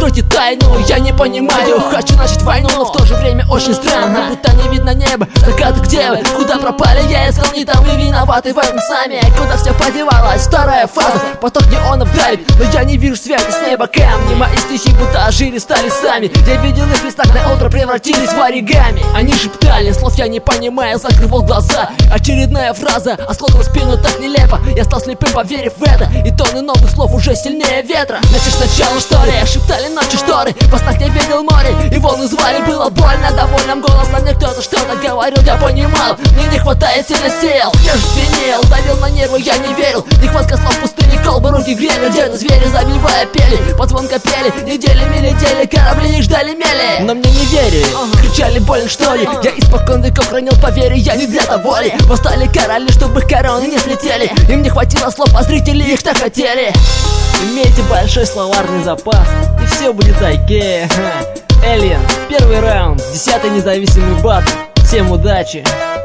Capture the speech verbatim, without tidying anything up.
раскройте тайну. Я не понимаю, хочу начать войну, но в то же время очень странно, будто не видно небо. Закаты, где вы? Куда пропали? Я искал, не там, вы виноваты в этом сами. Куда все подевалось? Вторая фаза, поток неонов давит, но я не вижу света с неба. Камни мои стихи будто ожили, стали сами. Я видел их листок на утро, превратились в оригами. Они шептали, слов я не понимаю, закрывал глаза. Очередная фраза, а слот в спину так нелепо. Я стал слепым, поверив в это, и тонны новых слов уже сильнее ветра. Значит, сначала что ли? Шептали ночи шторы, во снах я видел море, и волны звали, было больно. Довольным голосом мне кто-то что-то говорил, я понимал, мне не хватает сильно сил. Я же звенел, давил на нервы, я не верил. Нехватка слов в пустыне, колбы, руки грели. Где-то звери, забивая, пели, под звон копели. Неделями летели, корабли их ждали мели. Но мне не верили, кричали больно что ли. Я испокон веков хранил поверье, я не для того ли. Восстали короли, чтобы их короны не слетели. Им не хватило слов, а зрители их так хотели. Имейте большой словарный запас, и все будет окей. Alien, первый раунд, десятый независимый батл. Всем удачи!